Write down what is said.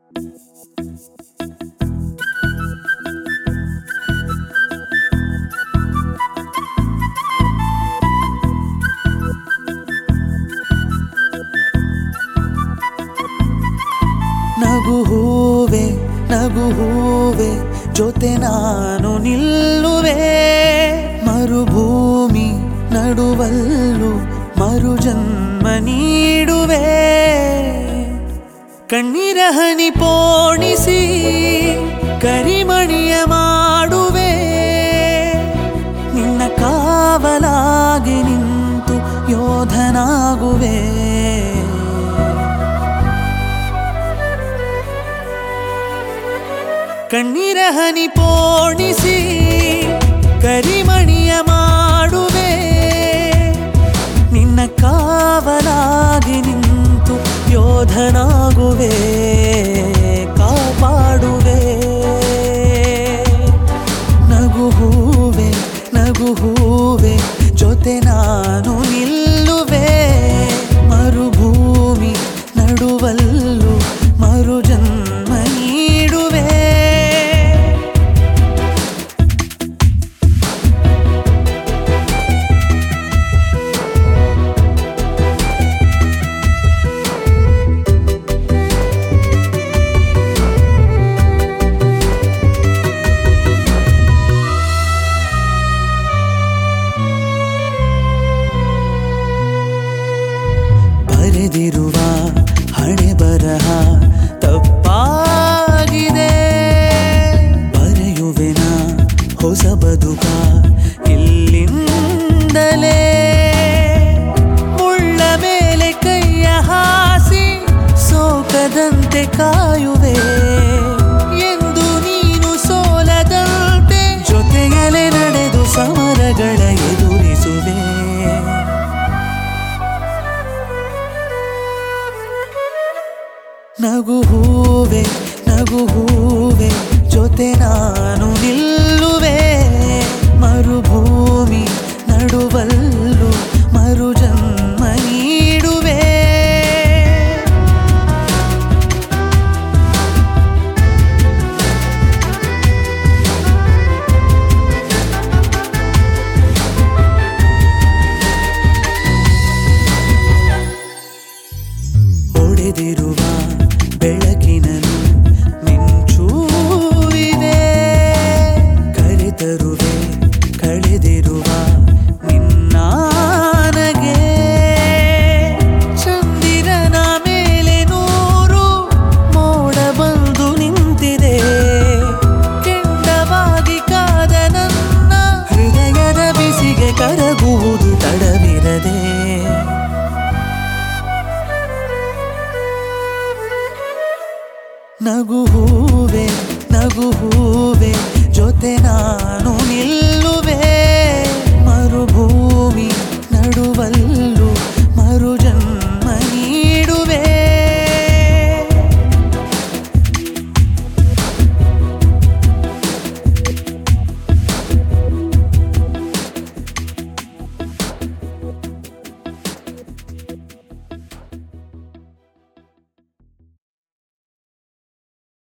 ನಗು ಹೂವೆ ನಗು ಹೂವೆ ಜೊತೆ ನಾನು ನಿಲ್ಲುವೆ ಮರುಭೂಮಿ ನಡುವಲ್ಲೂ ಮರು ಜನ್ಮ ನೀಡುವೆ ಕಣ್ಣೀರ ಹನಿ ಪೋಣಿಸಿ ಕರಿಮಣಿಯ ಮಾಡುವೆ ನಿನ್ನ ಕಾವಲಾಗಿ ನಿಂತು ಯೋಧನಾಗುವೆ ಕಣ್ಣೀರ ಹನಿ ಪೋಣಿಸಿ ಕರಿಮಣಿಯ ಮಾಡುವೆ ನಿನ್ನ ಕಾವಲಾಗಿ ನಿಂತು ಯೋಧನಾಗುವೆ ಕಾಪಾಡುವೆ ನಗು ಹೂವೆ ಜೊತೆ ನಾನು ನಿಲ್ಲುವೆ ಮರುಭೂಮಿ ನಡುವಲ್ಲೂ ಮರು ಜನ್ಮ ನೀಡುವೆ ಬರೆದಿರುವ ಹಣೆ ಬರಹ ತಪ್ಪಾಗಿದೆ ಬರೆಯುವೆನ ಹೊಸ ಬದುಕ ಇಲ್ಲಿಂದಲೇ ಮುಳ್ಳ ಮೇಲೆ ಕೈಯ ಹಾಸಿ ಸೋಕದಂತೆ ಕಾಯುವೆ ಎಂದು ನೀನು ಸೋಲದಂತೆ ಜೊತೆಯಲ್ಲೇ ನಡೆದು ಸಮರಗಳ ಎದುರಿಸುವೆ ನಗು ಹೂವೆ ಜೊತೆ ನಾನು ನಿಲ್ಲುವೆ ಮರುಭೂಮಿ ನಡುವಲ್ಲೂ ಮರು ಜನ್ಮ ನೀಡುವೆ ಒಡೆದಿರುವ ಬೆಳಕಿನನು ಮಿಂಚುವಿದೆ ಕರೆತರುವೆ ಕಳೆದಿರುವ ನಿನ್ನಾನಗೆ ಚಂದಿರನ ಮೇಲೆ ನೂರು ಮೋಡ ಬಂದು ನಿಂತಿದೆ ಕೆಂಡವಾಗಿ ಕಾದ ನನ್ನ ಹೃದಯದ ಬಿಸಿಗೆ ಕರಗುವುದು ತಡವಿರದೆ ನಗು ಹೂವೆ ಜೊತೆ ನಾನು ನಿಲ್ಲುವೆ